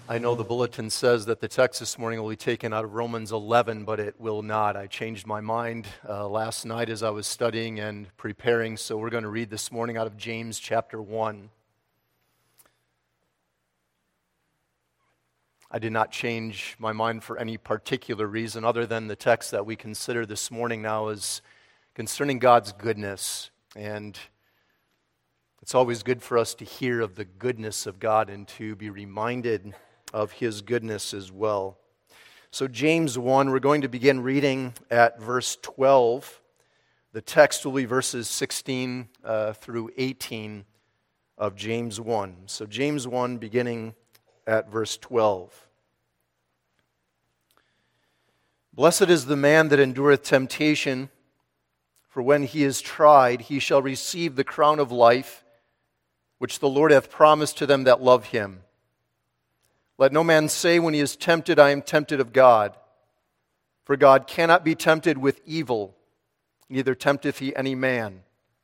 I know the bulletin says that the text this morning will be taken out of Romans 11, but it will not. I changed my mind last night as I was studying and preparing, so we're going to read this morning out of James chapter 1. I did not change my mind for any particular reason other than the text that we consider this morning now is concerning God's goodness. And it's always good for us to hear of the goodness of God and to be reminded of His goodness as well. So James 1, we're going to begin reading at verse 12. The text will be verses 16 through 18 of James 1. So James 1, beginning at verse 12. Blessed is the man that endureth temptation, for when he is tried, he shall receive the crown of life, which the Lord hath promised to them that love Him. Let no man say when he is tempted, I am tempted of God. For God cannot be tempted with evil, neither tempteth He any man.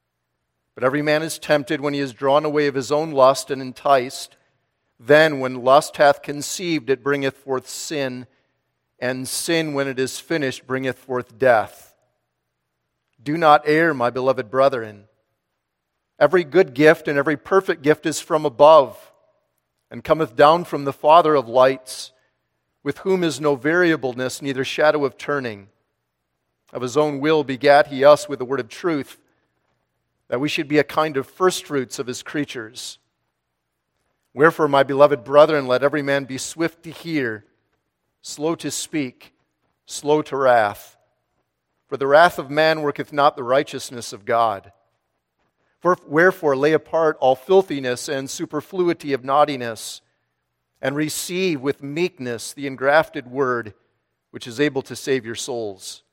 But every man is tempted when he is drawn away of his own lust and enticed. Then when lust hath conceived, it bringeth forth sin, and sin, when it is finished, bringeth forth death. Do not err, my beloved brethren. Every good gift and every perfect gift is from above, and cometh down from the Father of lights, with whom is no variableness, neither shadow of turning. Of His own will begat He us with the word of truth, that we should be a kind of firstfruits of His creatures. Wherefore, my beloved brethren, let every man be swift to hear, slow to speak, slow to wrath. For the wrath of man worketh not the righteousness of God. Wherefore lay apart all filthiness and superfluity of naughtiness, and receive with meekness the engrafted word, which is able to save your souls.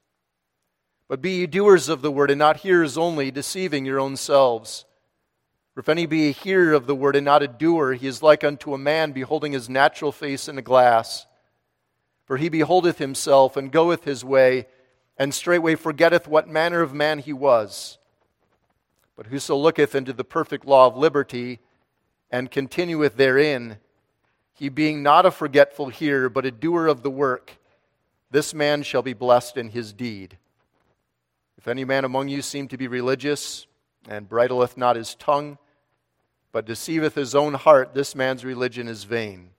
But be ye doers of the word, and not hearers only, deceiving your own selves. For if any be a hearer of the word, and not a doer, he is like unto a man beholding his natural face in a glass. For he beholdeth himself, and goeth his way, and straightway forgetteth what manner of man he was. But whoso looketh into the perfect law of liberty, and continueth therein, he being not a forgetful hearer, but a doer of the work, this man shall be blessed in his deed. If any man among you seem to be religious, and bridleth not his tongue, but deceiveth his own heart, this man's religion is vain.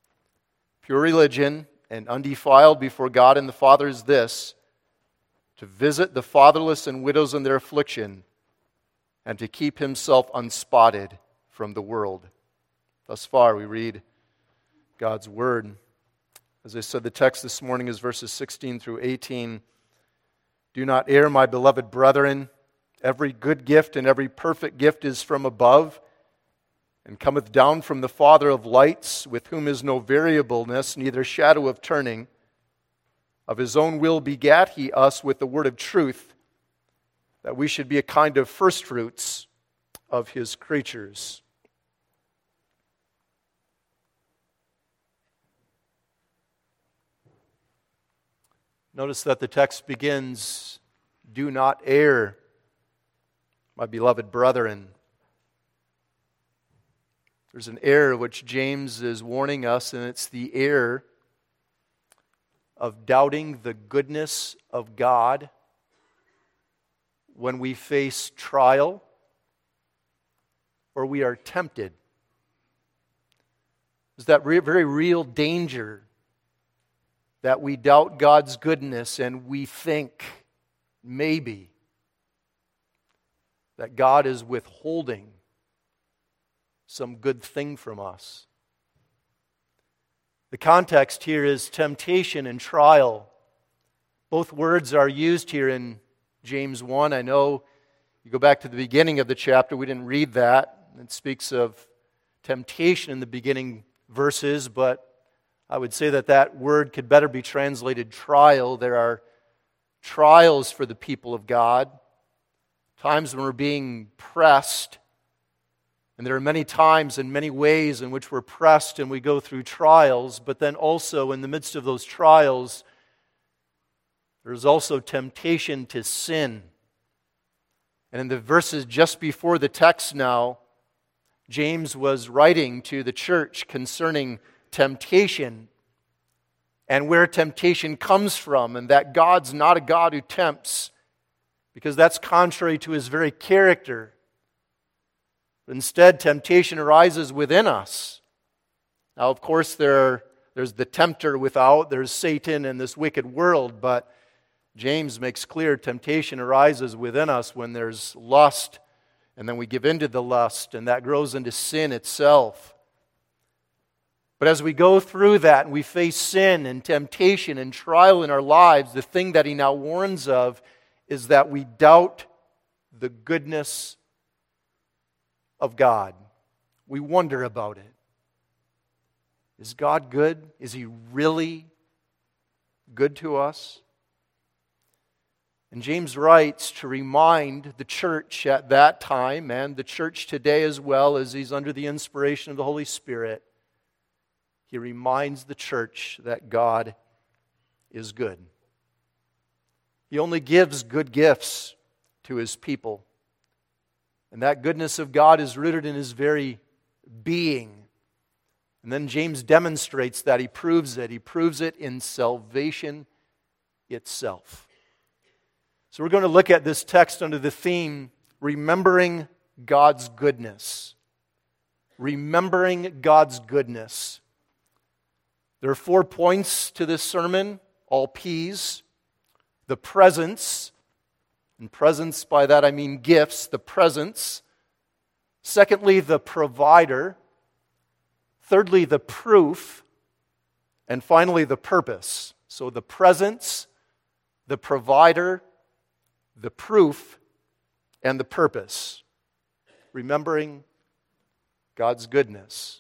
Pure religion, and undefiled before God and the Father is this, to visit the fatherless and widows in their affliction, and to keep himself unspotted from the world. Thus far we read God's Word. As I said, the text this morning is verses 16 through 18. Do not err, my beloved brethren. Every good gift and every perfect gift is from above, and cometh down from the Father of lights, with whom is no variableness, neither shadow of turning. Of His own will begat He us with the word of truth, that we should be a kind of firstfruits of His creatures. Notice that the text begins, do not err, my beloved brethren. There's an error which James is warning us, and it's the error of doubting the goodness of God when we face trial or we are tempted. There's that very real danger that we doubt God's goodness and we think maybe that God is withholding some good thing from us. The context here is temptation and trial. Both words are used here in James 1. I know you go back to the beginning of the chapter, we didn't read that. It speaks of temptation in the beginning verses, but I would say that that word could better be translated trial. There are trials for the people of God, times when we're being pressed. And there are many times and many ways in which we're pressed and we go through trials, but then also in the midst of those trials, there's also temptation to sin. And in the verses just before the text now, James was writing to the church concerning temptation and where temptation comes from, and that God's not a God who tempts, because that's contrary to His very character. Instead, temptation arises within us. Now, of course, there's the tempter without, there's Satan in this wicked world, but James makes clear temptation arises within us when there's lust, and then we give in to the lust, and that grows into sin itself. But as we go through that and we face sin and temptation and trial in our lives, the thing that he now warns of is that we doubt the goodness of God. We wonder about it. Is God good? Is He really good to us? And James writes to remind the church at that time and the church today as well, as he's under the inspiration of the Holy Spirit. He reminds the church that God is good. He only gives good gifts to His people. And that goodness of God is rooted in His very being. And then James demonstrates that. He proves it. He proves it in salvation itself. So we're going to look at this text under the theme, remembering God's goodness. Remembering God's goodness. There are 4 points to this sermon, all P's. The presence, and presence by that I mean gifts, the presence. Secondly, the provider. Thirdly, the proof. And finally, the purpose. So the presence, the provider, the proof, and the purpose. Remembering God's goodness.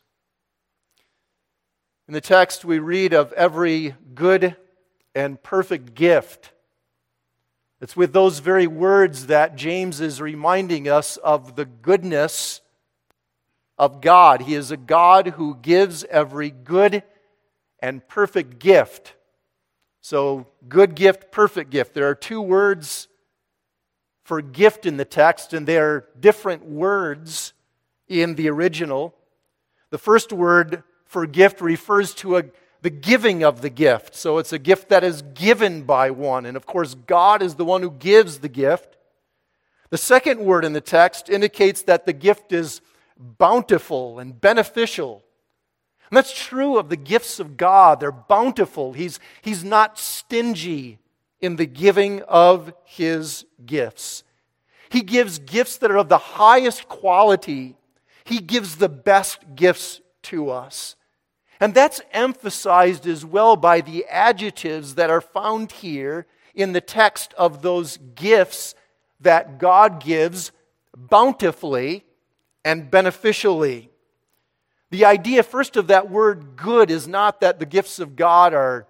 In the text, we read of every good and perfect gift. It's with those very words that James is reminding us of the goodness of God. He is a God who gives every good and perfect gift. So, good gift, perfect gift. There are 2 words for gift in the text, and they are different words in the original. The first word for gift refers to the giving of the gift. So it's a gift that is given by one. And of course, God is the one who gives the gift. The second word in the text indicates that the gift is bountiful and beneficial. And that's true of the gifts of God. They're bountiful. He's not stingy in the giving of His gifts. He gives gifts that are of the highest quality. He gives the best gifts to us. And that's emphasized as well by the adjectives that are found here in the text of those gifts that God gives bountifully and beneficially. The idea, first, of that word good is not that the gifts of God are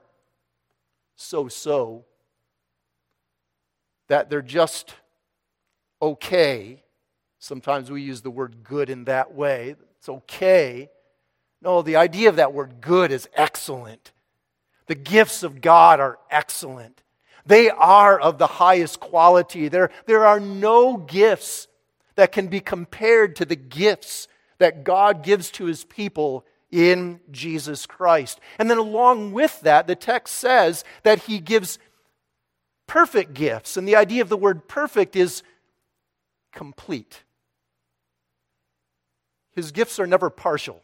so-so, that they're just okay. Sometimes we use the word good in that way. It's okay. No, the idea of that word good is excellent. The gifts of God are excellent. They are of the highest quality. There are no gifts that can be compared to the gifts that God gives to His people in Jesus Christ. And then along with that, the text says that He gives perfect gifts. And the idea of the word perfect is complete. His gifts are never partial.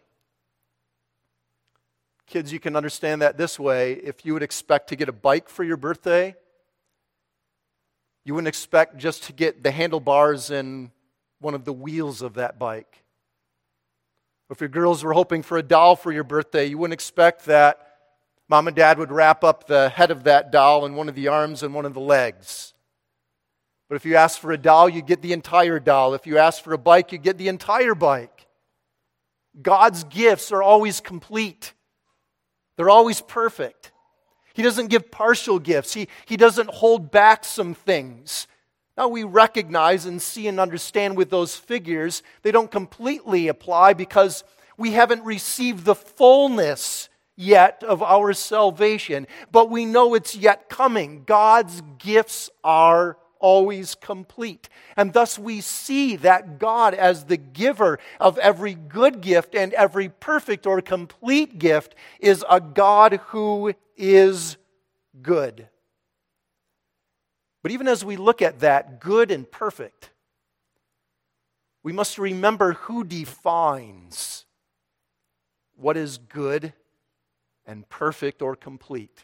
Kids, you can understand that this way. If you would expect to get a bike for your birthday, you wouldn't expect just to get the handlebars and one of the wheels of that bike. If your girls were hoping for a doll for your birthday, you wouldn't expect that Mom and Dad would wrap up the head of that doll in one of the arms and one of the legs. But if you ask for a doll, you get the entire doll. If you ask for a bike, you get the entire bike. God's gifts are always complete. They're always perfect. He doesn't give partial gifts. He doesn't hold back some things. Now we recognize and see and understand with those figures, they don't completely apply because we haven't received the fullness yet of our salvation. But we know it's yet coming. God's gifts are always complete. And thus we see that God, as the giver of every good gift and every perfect or complete gift, is a God who is good. But even as we look at that, good and perfect, we must remember who defines what is good and perfect or complete.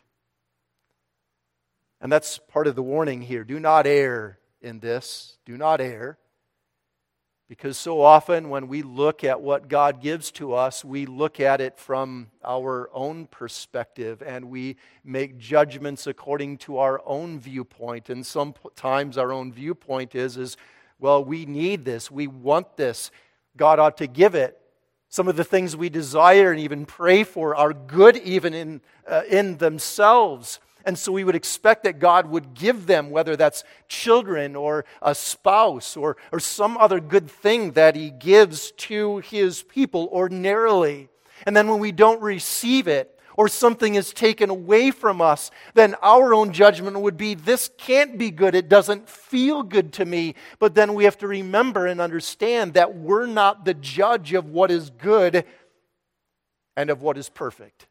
And that's part of the warning here. Do not err in this. Do not err. Because so often when we look at what God gives to us, we look at it from our own perspective and we make judgments according to our own viewpoint. And sometimes our own viewpoint is, well, we need this. We want this. God ought to give it. Some of the things we desire and even pray for are good even in themselves. And so we would expect that God would give them, whether that's children or a spouse or some other good thing that He gives to His people ordinarily. And then when we don't receive it or something is taken away from us, then our own judgment would be, this can't be good. It doesn't feel good to me. But then we have to remember and understand that we're not the judge of what is good and of what is perfect.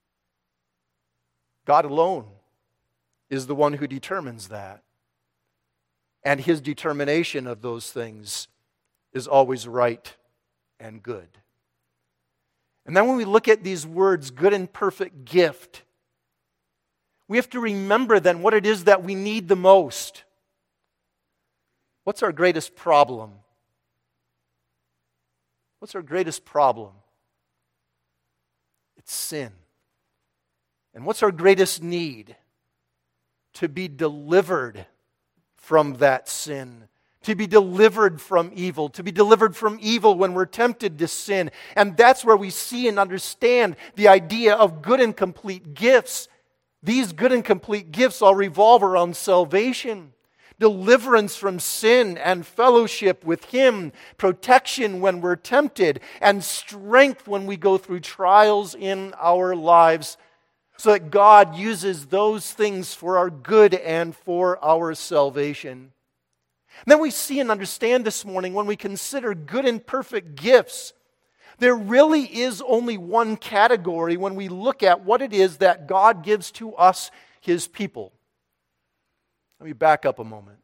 God alone is the one who determines that. And His determination of those things is always right and good. And then when we look at these words, good and perfect gift, we have to remember then what it is that we need the most. What's our greatest problem? What's our greatest problem? It's sin. And what's our greatest need? To be delivered from that sin, to be delivered from evil, to be delivered from evil when we're tempted to sin. And that's where we see and understand the idea of good and complete gifts. These good and complete gifts all revolve around salvation, deliverance from sin and fellowship with Him, protection when we're tempted, and strength when we go through trials in our lives, so that God uses those things for our good and for our salvation. And then we see and understand this morning, when we consider good and perfect gifts, there really is only one category when we look at what it is that God gives to us, His people. Let me back up a moment.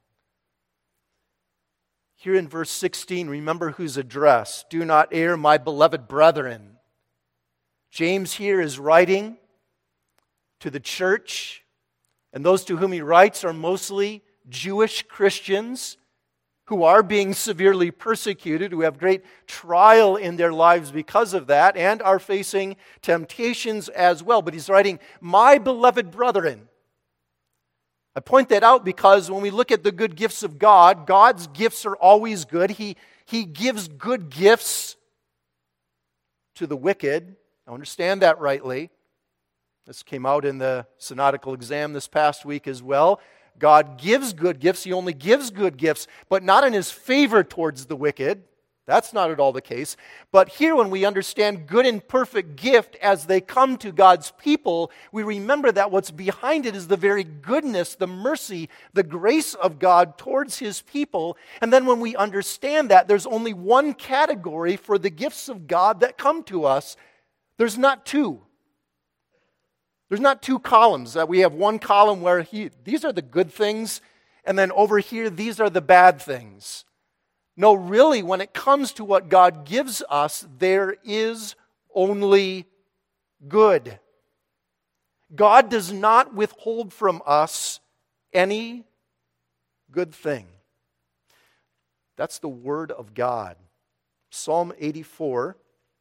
Here in verse 16, remember who's addressed. Do not err, my beloved brethren. James here is writing to the church, and those to whom he writes are mostly Jewish Christians who are being severely persecuted, who have great trial in their lives because of that, and are facing temptations as well. But he's writing, my beloved brethren. I point that out because when we look at the good gifts of God, God's gifts are always good. He gives good gifts to the wicked. I understand that rightly. This came out in the synodical exam this past week as well. God gives good gifts. He only gives good gifts, but not in His favor towards the wicked. That's not at all the case. But here, when we understand good and perfect gift as they come to God's people, we remember that what's behind it is the very goodness, the mercy, the grace of God towards His people. And then when we understand that, there's only one category for the gifts of God that come to us. There's not two. There's not two columns. We have one column where these are the good things, and then over here, these are the bad things. No, really, when it comes to what God gives us, there is only good. God does not withhold from us any good thing. That's the Word of God. Psalm 84,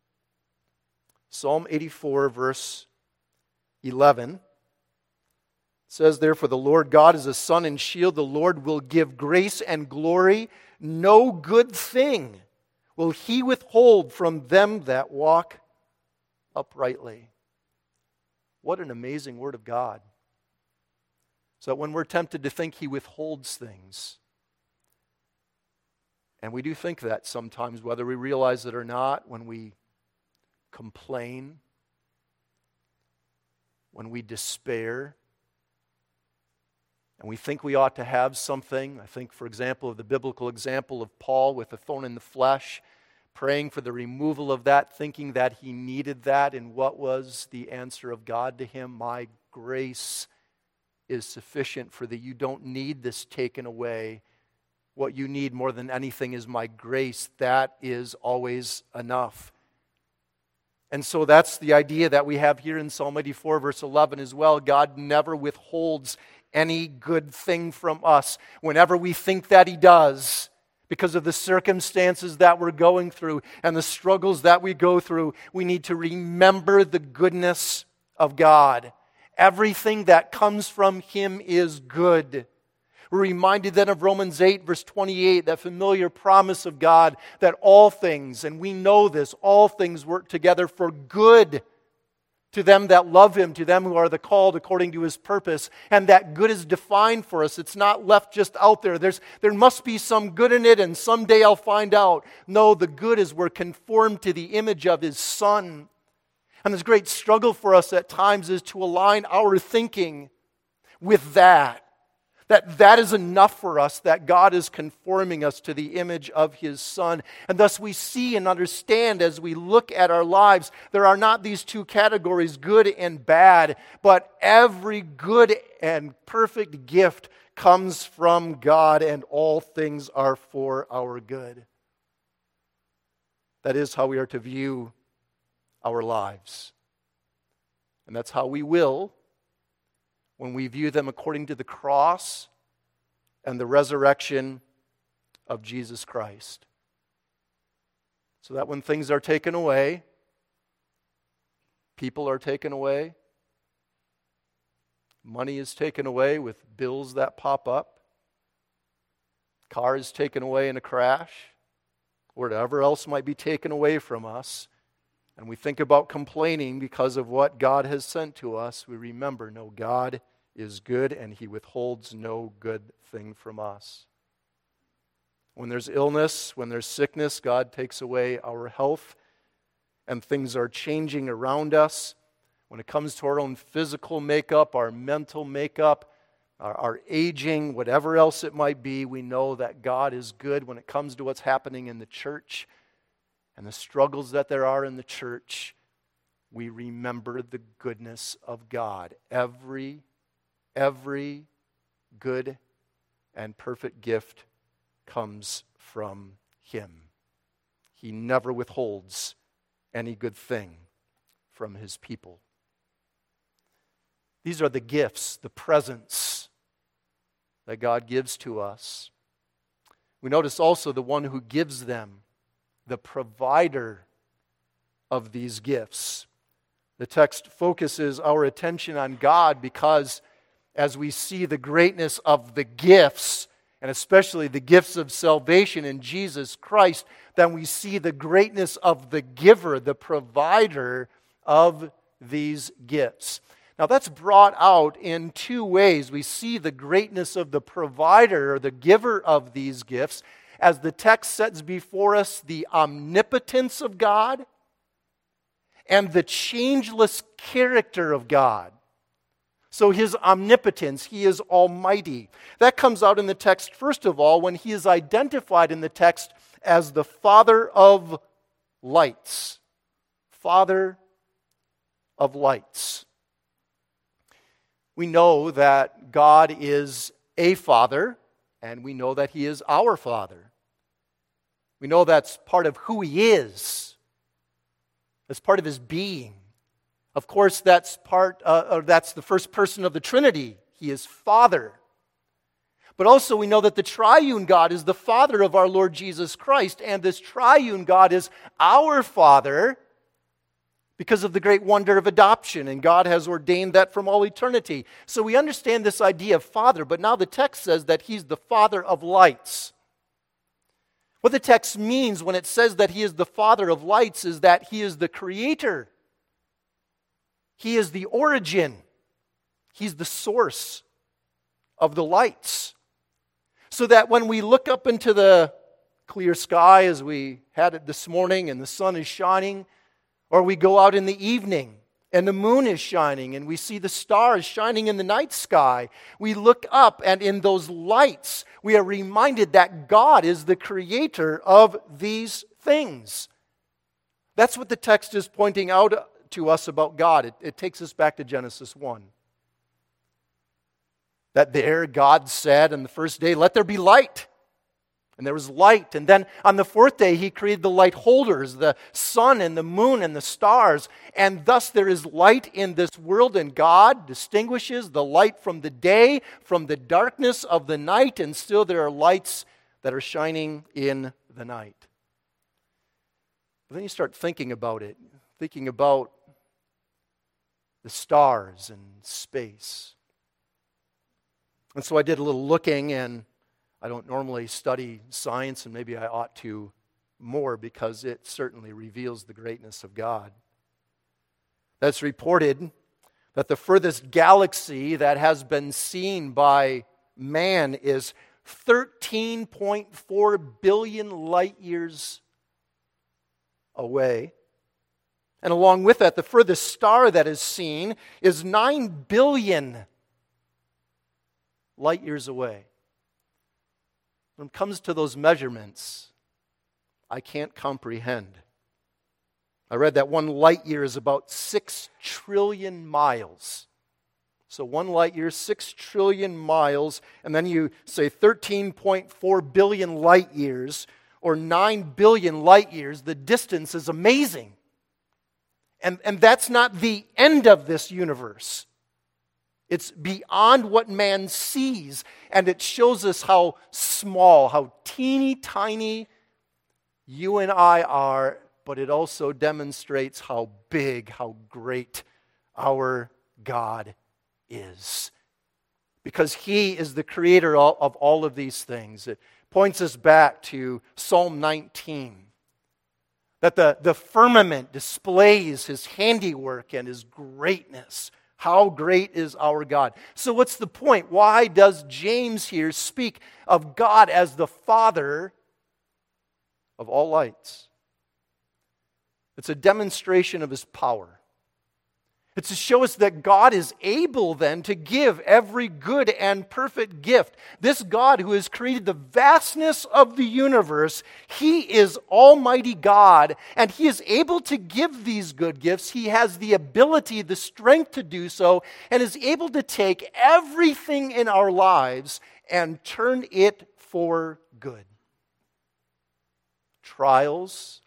verse 11 says, therefore, the Lord God is a sun and shield. The Lord will give grace and glory. No good thing will He withhold from them that walk uprightly. What an amazing word of God. So that when we're tempted to think He withholds things, and we do think that sometimes, whether we realize it or not, when we complain, when we despair, And we think we ought to have something. I think, for example, of the biblical example of Paul with the thorn in the flesh, praying for the removal of that, thinking that he needed that. And what was the answer of God to him? My grace is sufficient for thee. You don't need this taken away. What you need more than anything is my grace. That is always enough. And so that's the idea that we have here in Psalm 84, verse 11 as well. God never withholds any good thing from us. Whenever we think that he does, because of the circumstances that we're going through and the struggles that we go through, we need to remember the goodness of God. Everything that comes from him is good. We're reminded then of Romans 8, verse 28, that familiar promise of God that all things, and we know this, all things work together for good to them that love him, to them who are the called according to his purpose. And that good is defined for us. It's not left just out there. There must be some good in it, and someday I'll find out. No, the good is we're conformed to the image of his Son. And this great struggle for us at times is to align our thinking with that is enough for us, that God is conforming us to the image of his Son. And thus we see and understand as we look at our lives, there are not these two categories, good and bad, but every good and perfect gift comes from God, and all things are for our good. That is how we are to view our lives. And that's how we will when we view them according to the cross and the resurrection of Jesus Christ. So that when things are taken away, people are taken away, money is taken away with bills that pop up, car is taken away in a crash, whatever else might be taken away from us, and we think about complaining because of what God has sent to us, we remember, no, God is good and he withholds no good thing from us. When there's illness, when there's sickness, God takes away our health and things are changing around us. When it comes to our own physical makeup, our mental makeup, our aging, whatever else it might be, we know that God is good. When it comes to what's happening in the church and the struggles that there are in the church, we remember the goodness of God. Every good and perfect gift comes from him. He never withholds any good thing from his people. These are the gifts, the presents that God gives to us. We notice also the one who gives them, the provider of these gifts. The text focuses our attention on God because as we see the greatness of the gifts, and especially the gifts of salvation in Jesus Christ, then we see the greatness of the giver, the provider of these gifts. Now that's brought out in two ways. We see the greatness of the provider, or the giver of these gifts, as the text sets before us the omnipotence of God and the changeless character of God. So his omnipotence, he is almighty. That comes out in the text, first of all, when he is identified in the text as the Father of lights. Father of lights. We know that God is a Father, and we know that he is our Father. We know that's part of who he is. That's part of his being. Of course, that's the first person of the Trinity. He is Father. But also we know that the triune God is the Father of our Lord Jesus Christ, and this triune God is our Father because of the great wonder of adoption, and God has ordained that from all eternity. So we understand this idea of Father, but now the text says that he's the Father of lights. What the text means when it says that he is the Father of lights is that he is the creator. He is the origin. He's the source of the lights. So that when we look up into the clear sky as we had it this morning and the sun is shining, or we go out in the evening and the moon is shining, and we see the stars shining in the night sky. We look up, and in those lights, we are reminded that God is the creator of these things. That's what the text is pointing out to us about God. It takes us back to Genesis 1. That there God said on the first day, "Let there be light." And there was light. And then on the fourth day, He created the light holders, the sun and the moon and the stars. And thus there is light in this world, and God distinguishes the light from the day, from the darkness of the night, and still there are lights that are shining in the night. But then you start thinking about it, thinking about the stars and space. And so I did a little looking, and I don't normally study science, and maybe I ought to more because it certainly reveals the greatness of God. That's reported that the furthest galaxy that has been seen by man is 13.4 billion light years away. And along with that, the furthest star that is seen is 9 billion light years away. When it comes to those measurements, I can't comprehend. I read that 1 light year is about 6 trillion miles. So 1 light year, 6 trillion miles, and then you say 13.4 billion light years, or 9 billion light years. The distance is amazing. And that's not the end of this universe. It's beyond what man sees, and it shows us how small, how teeny tiny you and I are, but it also demonstrates how big, how great our God is. Because He is the creator of all of these things. It points us back to Psalm 19, that the firmament displays His handiwork and His greatness. How great is our God? So what's the point? Why does James here speak of God as the Father of all lights? It's a demonstration of His power. It's to show us that God is able then to give every good and perfect gift. This God who has created the vastness of the universe, He is Almighty God, and He is able to give these good gifts. He has the ability, the strength to do so, and is able to take everything in our lives and turn it for good. Trials,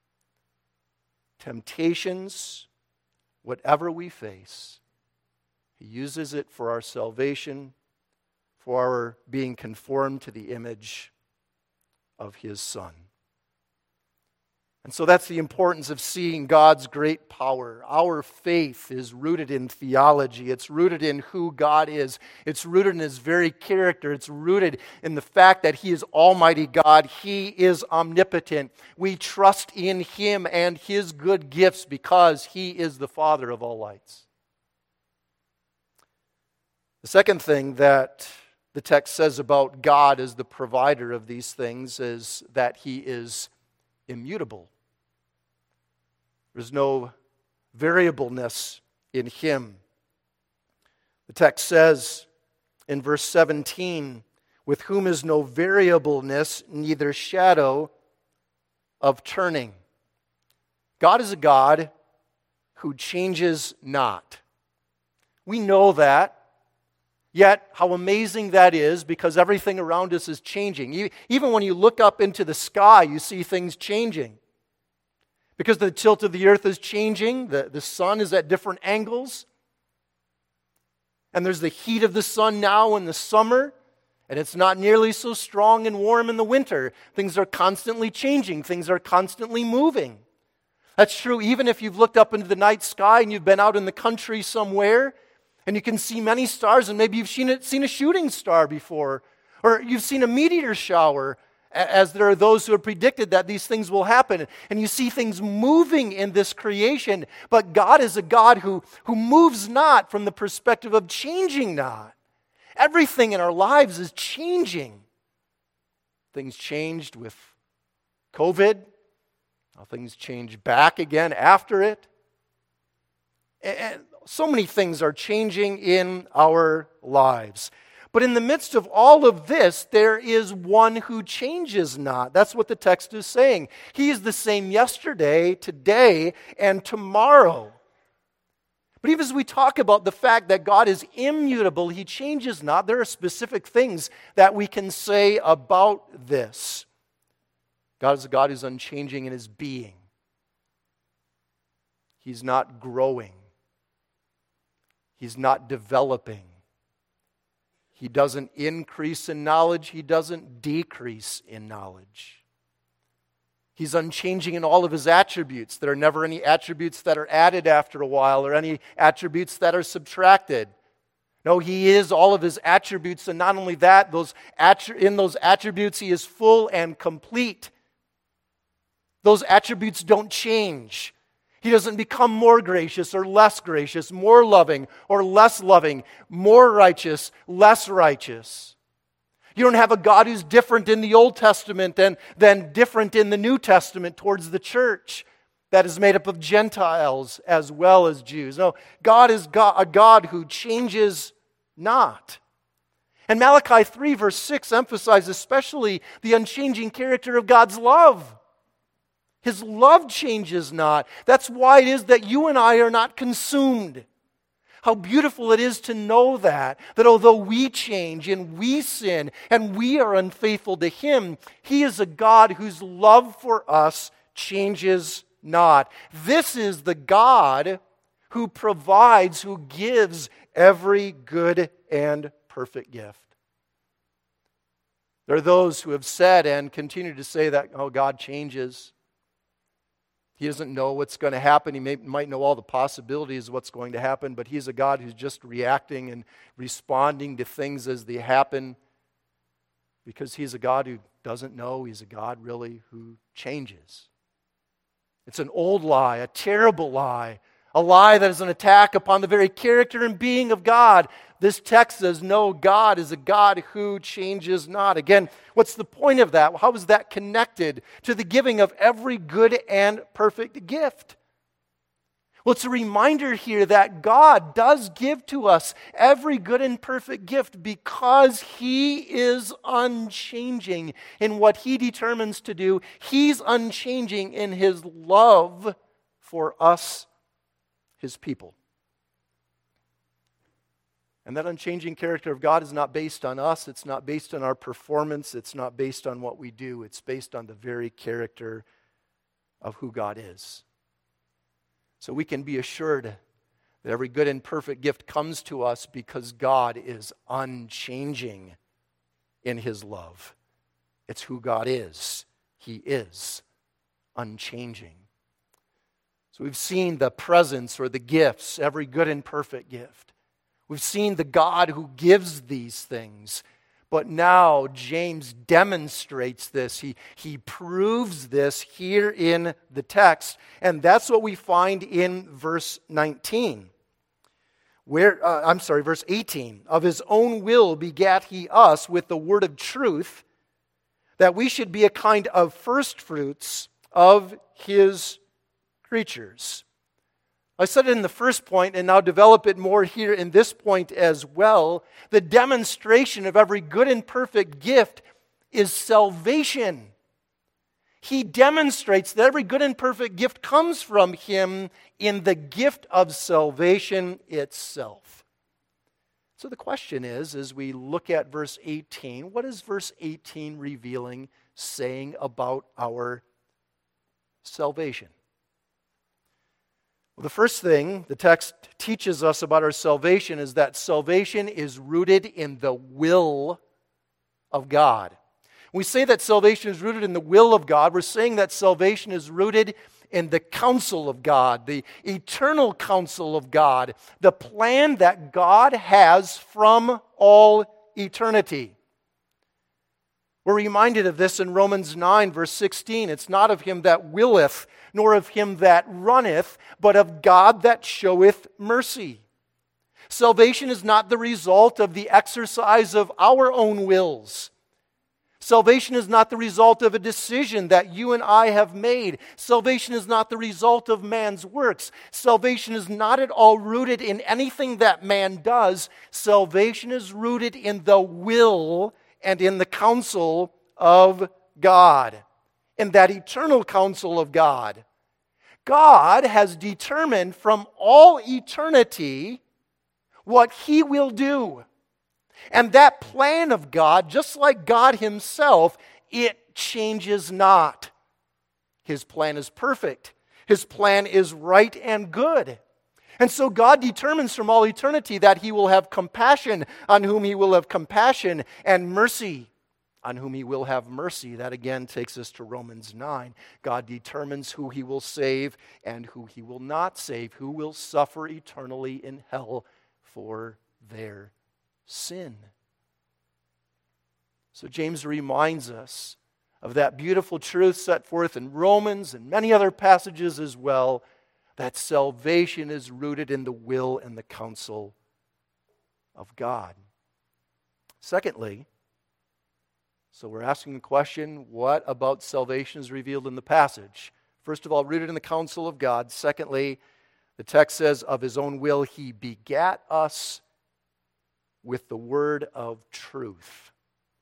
temptations, whatever we face, He uses it for our salvation, for our being conformed to the image of His Son. And so that's the importance of seeing God's great power. Our faith is rooted in theology. It's rooted in who God is. It's rooted in His very character. It's rooted in the fact that He is Almighty God. He is omnipotent. We trust in Him and His good gifts because He is the Father of all lights. The second thing that the text says about God as the provider of these things is that He is immutable. There's no variableness in Him. The text says in verse 17, "With whom is no variableness, neither shadow of turning." God is a God who changes not. We know that. Yet, how amazing that is, because everything around us is changing. Even when you look up into the sky, you see things changing. Because the tilt of the earth is changing, the sun is at different angles. And there's the heat of the sun now in the summer, and it's not nearly so strong and warm in the winter. Things are constantly changing. Things are constantly moving. That's true even if you've looked up into the night sky and you've been out in the country somewhere, and you can see many stars, and maybe you've seen a shooting star before, or you've seen a meteor shower, as there are those who have predicted that these things will happen. And you see things moving in this creation, but God is a God who moves not from the perspective of changing not. Everything in our lives is changing. Things changed with COVID. Now things change back again after it. And so many things are changing in our lives. But in the midst of all of this, there is one who changes not. That's what the text is saying. He is the same yesterday, today, and tomorrow. But even as we talk about the fact that God is immutable, He changes not, there are specific things that we can say about this. God is a God who's unchanging in His being. He's not growing. He's not developing. He doesn't increase in knowledge. He doesn't decrease in knowledge. He's unchanging in all of His attributes. There are never any attributes that are added after a while or any attributes that are subtracted. No, He is all of His attributes, and not only that, in those attributes He is full and complete. Those attributes don't change. He doesn't become more gracious or less gracious, more loving or less loving, more righteous, less righteous. You don't have a God who's different in the Old Testament than different in the New Testament towards the church that is made up of Gentiles as well as Jews. No, God is a God who changes not. And Malachi 3 verse 6 emphasizes especially the unchanging character of God's love. His love changes not. That's why it is that you and I are not consumed. How beautiful it is to know that although we change and we sin and we are unfaithful to Him, He is a God whose love for us changes not. This is the God who provides, who gives every good and perfect gift. There are those who have said and continue to say that, God changes. He doesn't know what's going to happen. He might know all the possibilities of what's going to happen, but He's a God who's just reacting and responding to things as they happen because He's a God who doesn't know. He's a God really who changes. It's an old lie, a terrible lie, a lie that is an attack upon the very character and being of God. This text says, no, God is a God who changes not. Again, what's the point of that? How is that connected to the giving of every good and perfect gift? Well, it's a reminder here that God does give to us every good and perfect gift because He is unchanging in what He determines to do. He's unchanging in His love for us, His people. And that unchanging character of God is not based on us. It's not based on our performance. It's not based on what we do. It's based on the very character of who God is. So we can be assured that every good and perfect gift comes to us because God is unchanging in His love. It's who God is. He is unchanging. So we've seen the presence or the gifts, every good and perfect gift. We've seen the God who gives these things. But now James demonstrates this. He proves this here in the text. And that's what we find in verse 19. Verse 18. Of His own will begat He us with the word of truth, that we should be a kind of firstfruits of His creatures. I said it in the first point and now develop it more here in this point as well. The demonstration of every good and perfect gift is salvation. He demonstrates that every good and perfect gift comes from Him in the gift of salvation itself. So the question is, as we look at verse 18, what is verse 18 revealing, saying about our salvation? Well, the first thing the text teaches us about our salvation is that salvation is rooted in the will of God. When we say that salvation is rooted in the will of God, we're saying that salvation is rooted in the counsel of God, the eternal counsel of God, the plan that God has from all eternity. We're reminded of this in Romans 9, verse 16. It's not of him that willeth, nor of him that runneth, but of God that showeth mercy. Salvation is not the result of the exercise of our own wills. Salvation is not the result of a decision that you and I have made. Salvation is not the result of man's works. Salvation is not at all rooted in anything that man does. Salvation is rooted in the will and in the counsel of God, in that eternal counsel of God. God has determined from all eternity what He will do. And that plan of God, just like God Himself, it changes not. His plan is perfect. His plan is right and good. And so God determines from all eternity that He will have compassion on whom He will have compassion, and mercy on whom He will have mercy. That again takes us to Romans 9. God determines who He will save and who He will not save, who will suffer eternally in hell for their sin. So James reminds us of that beautiful truth set forth in Romans and many other passages as well, that salvation is rooted in the will and the counsel of God. Secondly, so we're asking the question, what about salvation is revealed in the passage? First of all, rooted in the counsel of God. Secondly, the text says, of His own will He begat us with the word of truth.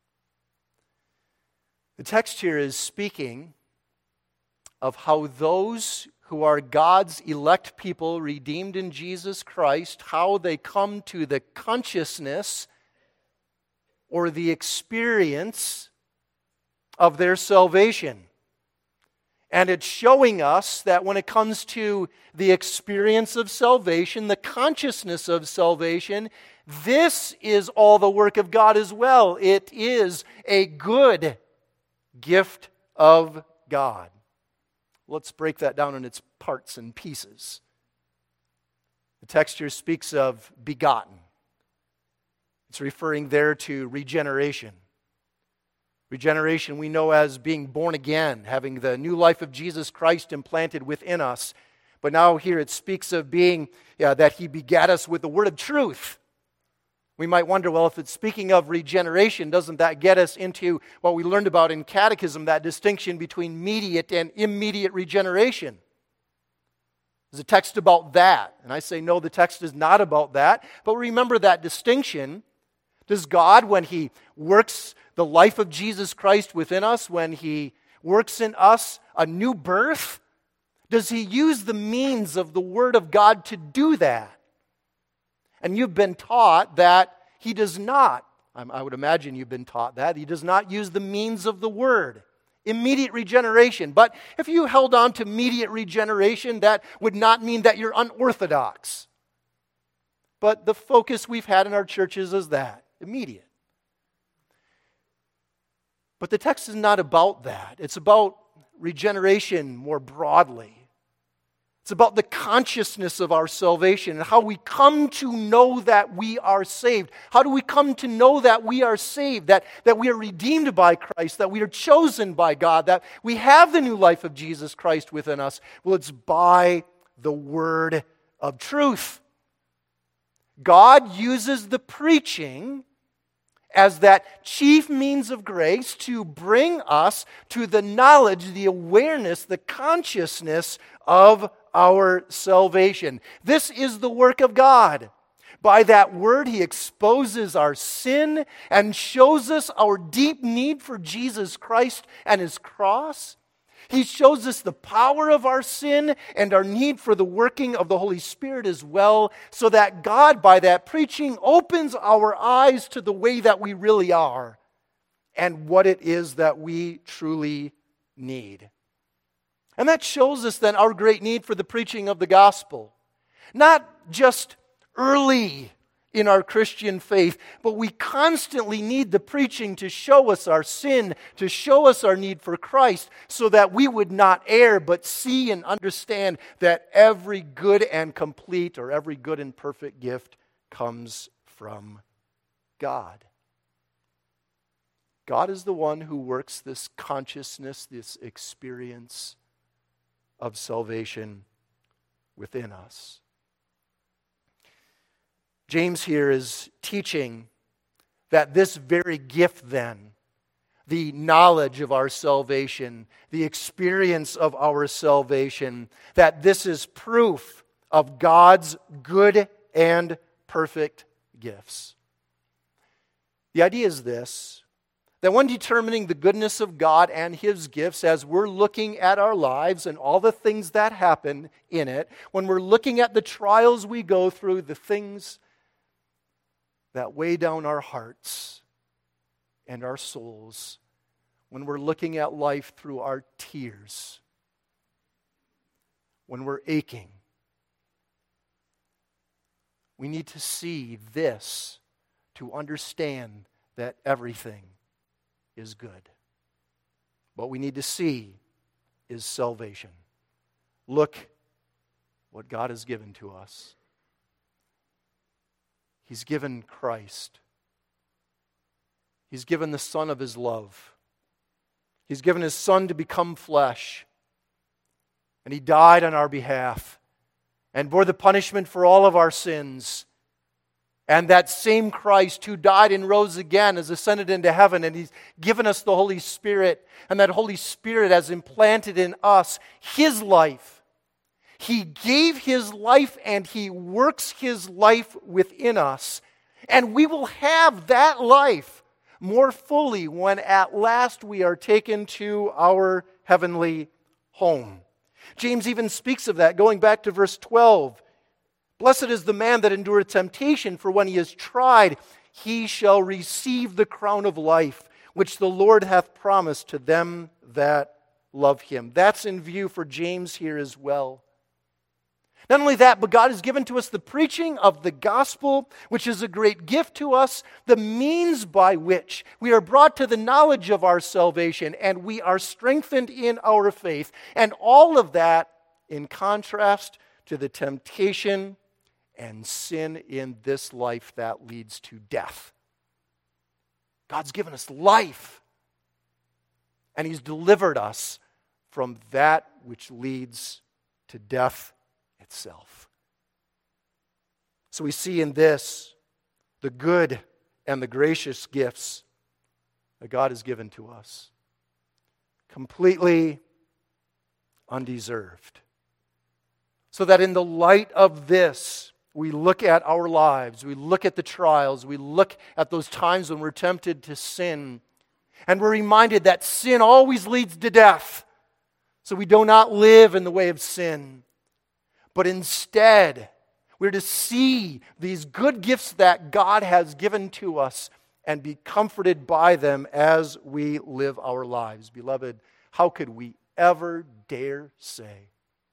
The text here is speaking of how those who are God's elect people, redeemed in Jesus Christ, how they come to the consciousness or the experience of their salvation. And it's showing us that when it comes to the experience of salvation, the consciousness of salvation, this is all the work of God as well. It is a good gift of God. Let's break that down in its parts and pieces. The text here speaks of begotten. It's referring there to regeneration. Regeneration we know as being born again, having the new life of Jesus Christ implanted within us. But now here it speaks of being, that He begat us with the word of truth. We might wonder, well, if it's speaking of regeneration, doesn't that get us into what we learned about in catechism, that distinction between immediate and immediate regeneration? Is the text about that? And I say, no, the text is not about that. But remember that distinction. Does God, when He works the life of Jesus Christ within us, when He works in us a new birth, does He use the means of the Word of God to do that? And you've been taught that He does not. I would imagine you've been taught that. He does not use the means of the Word. Immediate regeneration. But if you held on to immediate regeneration, that would not mean that you're unorthodox. But the focus we've had in our churches is that, immediate. But the text is not about that. It's about regeneration more broadly. It's about the consciousness of our salvation and how we come to know that we are saved. How do we come to know that we are saved, that we are redeemed by Christ, that we are chosen by God, that we have the new life of Jesus Christ within us? Well, it's by the word of truth. God uses the preaching as that chief means of grace to bring us to the knowledge, the awareness, the consciousness of our salvation. This is the work of God. By that word, He exposes our sin and shows us our deep need for Jesus Christ and His cross. He shows us the power of our sin and our need for the working of the Holy Spirit as well, so that God, by that preaching, opens our eyes to the way that we really are and what it is that we truly need. And that shows us then our great need for the preaching of the gospel. Not just early in our Christian faith, but we constantly need the preaching to show us our sin, to show us our need for Christ, so that we would not err, but see and understand that every good and complete, or every good and perfect gift comes from God. God is the one who works this consciousness, this experience of salvation within us. James here is teaching that this very gift then, the knowledge of our salvation, the experience of our salvation, that this is proof of God's good and perfect gifts. The idea is this, that when determining the goodness of God and His gifts, as we're looking at our lives and all the things that happen in it, when we're looking at the trials we go through, the things that weigh down our hearts and our souls, when we're looking at life through our tears, when we're aching, we need to see this to understand that everything is good. What we need to see is salvation. Look what God has given to us. He's given Christ. He's given the Son of His love. He's given His Son to become flesh. And He died on our behalf and bore the punishment for all of our sins. And that same Christ who died and rose again has ascended into heaven, and He's given us the Holy Spirit. And that Holy Spirit has implanted in us His life. He gave His life and He works His life within us. And we will have that life more fully when at last we are taken to our heavenly home. James even speaks of that, going back to verse 12. Blessed is the man that endureth temptation, for when he is tried, he shall receive the crown of life, which the Lord hath promised to them that love Him. That's in view for James here as well. Not only that, but God has given to us the preaching of the gospel, which is a great gift to us, the means by which we are brought to the knowledge of our salvation, and we are strengthened in our faith. And all of that in contrast to the temptation and sin in this life that leads to death. God's given us life, and He's delivered us from that which leads to death itself. So we see in this the good and the gracious gifts that God has given to us, completely undeserved. So that in the light of this, we look at our lives, we look at the trials, we look at those times when we're tempted to sin, and we're reminded that sin always leads to death. So we do not live in the way of sin. But instead, we're to see these good gifts that God has given to us and be comforted by them as we live our lives. Beloved, how could we ever dare say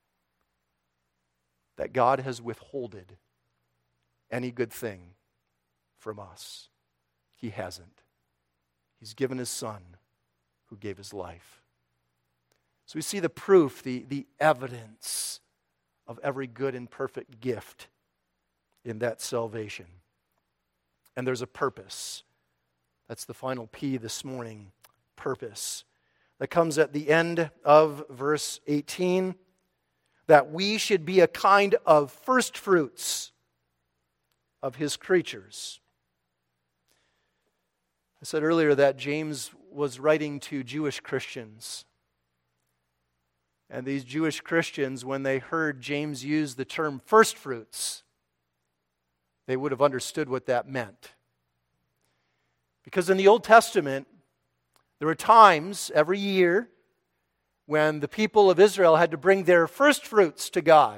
that God has withholded any good thing from us? He hasn't. He's given His Son who gave His life. So we see the proof, the evidence of every good and perfect gift in that salvation. And there's a purpose. That's the final P this morning, purpose. That comes at the end of verse 18, that we should be a kind of first fruits of His creatures. I said earlier that James was writing to Jewish Christians. And these Jewish Christians, when they heard James use the term first fruits, they would have understood what that meant. Because in the Old Testament, there were times every year when the people of Israel had to bring their first fruits to God.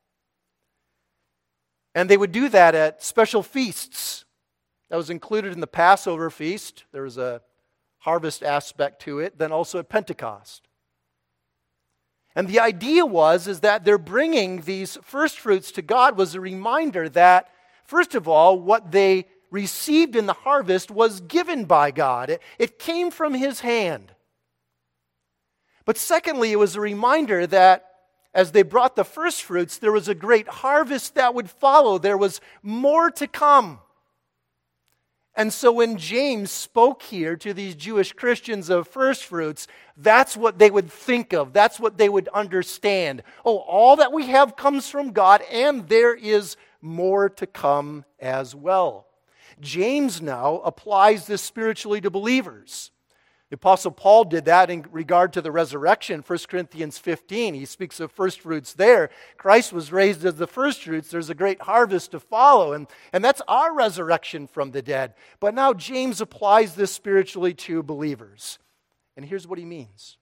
And they would do that at special feasts. That was included in the Passover feast. There was a harvest aspect to it. Then also at Pentecost. And the idea is that they're bringing these first fruits to God was a reminder that, first of all, what they received in the harvest was given by God. It came from His hand. But secondly, it was a reminder that as they brought the first fruits, there was a great harvest that would follow. There was more to come. And so when James spoke here to these Jewish Christians of first fruits, that's what they would think of. That's what they would understand. Oh, all that we have comes from God, and there is more to come as well. James now applies this spiritually to believers. The Apostle Paul did that in regard to the resurrection, 1 Corinthians 15. He speaks of first fruits there. Christ was raised as the first fruits. There's a great harvest to follow, and that's our resurrection from the dead. But now James applies this spiritually to believers. And here's what he means.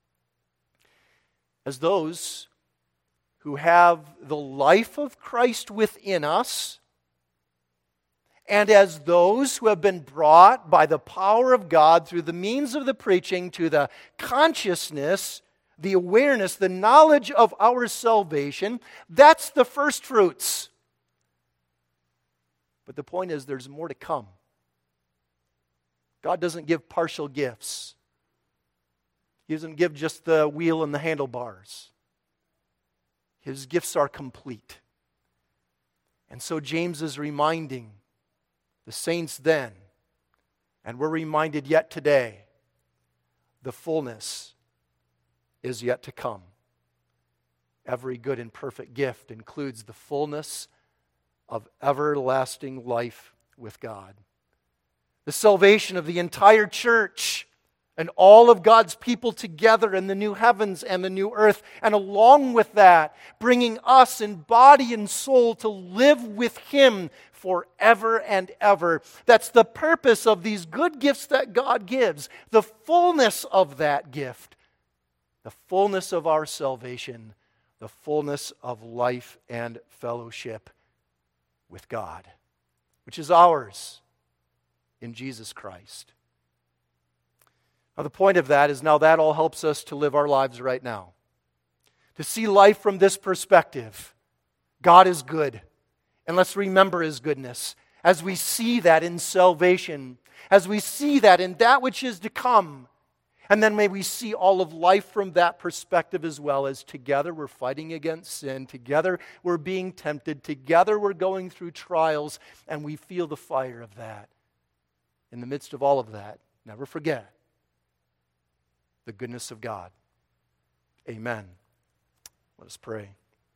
As those who have the life of Christ within us, and as those who have been brought by the power of God through the means of the preaching to the consciousness, the awareness, the knowledge of our salvation, that's the first fruits. But the point is, there's more to come. God doesn't give partial gifts. He doesn't give just the wheel and the handlebars. His gifts are complete. And so James is reminding the saints then, and we're reminded yet today, the fullness is yet to come. Every good and perfect gift includes the fullness of everlasting life with God. The salvation of the entire church and all of God's people together in the new heavens and the new earth, and along with that, bringing us in body and soul to live with Him forever and ever. That's the purpose of these good gifts that God gives. The fullness of that gift. The fullness of our salvation. The fullness of life and fellowship with God, which is ours in Jesus Christ. Now, the point of that is now that all helps us to live our lives right now. To see life from this perspective. God is good. And let's remember His goodness as we see that in salvation, as we see that in that which is to come. And then may we see all of life from that perspective as well, as together we're fighting against sin, together we're being tempted, together we're going through trials, and we feel the fire of that. In the midst of all of that, never forget the goodness of God. Amen. Let us pray.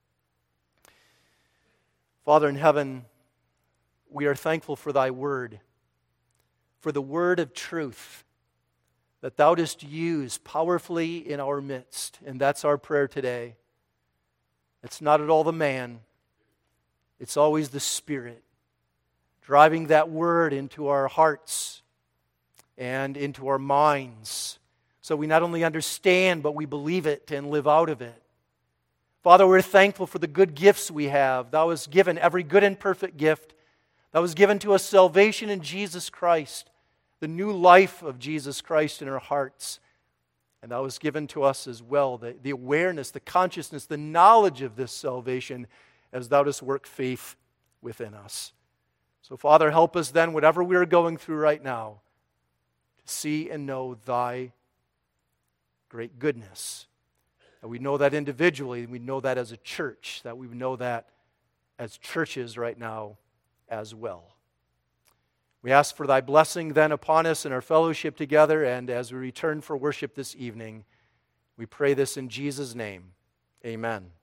Father in heaven, we are thankful for Thy word, for the word of truth that Thou dost use powerfully in our midst. And that's our prayer today. It's not at all the man. It's always the Spirit driving that word into our hearts and into our minds, so we not only understand, but we believe it and live out of it. Father, we're thankful for the good gifts we have. Thou hast given every good and perfect gift. Thou hast given to us salvation in Jesus Christ, the new life of Jesus Christ in our hearts. And Thou hast given to us as well the awareness, the consciousness, the knowledge of this salvation as Thou dost work faith within us. So, Father, help us then, whatever we are going through right now, to see and know Thy great goodness. And we know that individually, we know that as a church, that we know that as churches right now as well. We ask for Thy blessing then upon us in our fellowship together, and as we return for worship this evening, we pray this in Jesus' name. Amen.